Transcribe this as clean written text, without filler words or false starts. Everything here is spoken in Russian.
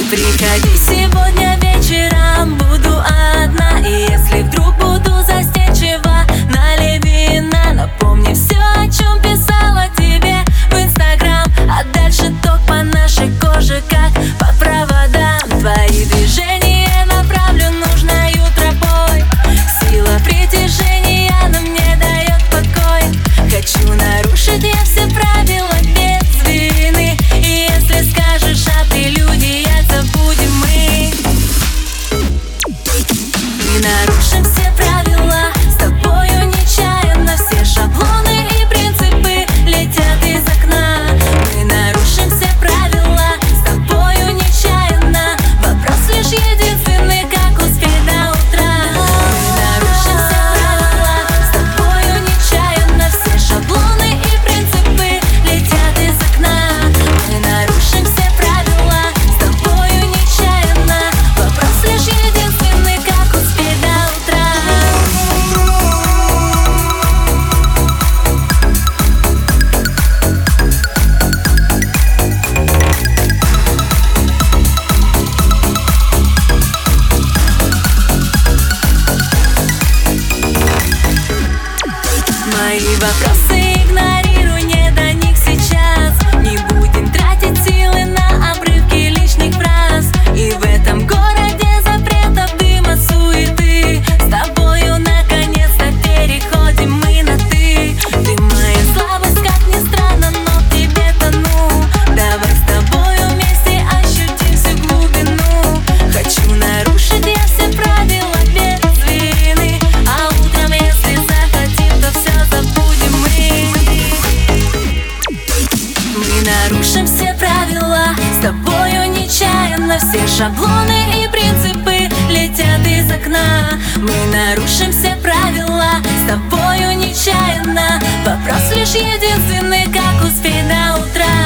Приходи сегодня вечером, буду одна. И если вдруг буду застенчива, налей вина. Напомни все, о чем писала тебе в Инстаграм. А дальше ток по нашей коже, как по проводам. Твои движения направлю нужною тропой. Сила притяжения на мне дает покой. Хочу нарушить я все правила без вины. И если скажешь, а ты люди, забудем мы. Мы нарушим все правила с тобою нечаянно. Все шаблоны и принципы летят из окна. Мы нарушим все правила с тобою нечаянно. Вопрос лишь единственный, как успеть до утра. Мы нарушим все правила с тобою нечаянно. Все шаблоны и принципы летят из окна. Мы нарушим все правила с тобою нечаянно. Вопрос лишь единственный, как успеть до утра. Мои вопросы игнорируй, не до них сейчас. Не будем тратить силы на обрывки лишних фраз. И в этом городе запретов, дыма, суеты с тобою наконец-то переходим мы на ты. Ты моя слабость, как ни странно, но в тебе тону. Давай с тобою вместе ощутим всю глубину. Хочу нарушить я все правила без вины. А утром, если захотим, то все забудем мы. Мы нарушим все правила с тобою нечаянно. Все шаблоны и принципы летят из окна. Мы нарушим все правила с тобою нечаянно. Вопрос лишь единственный, как успеть до утра.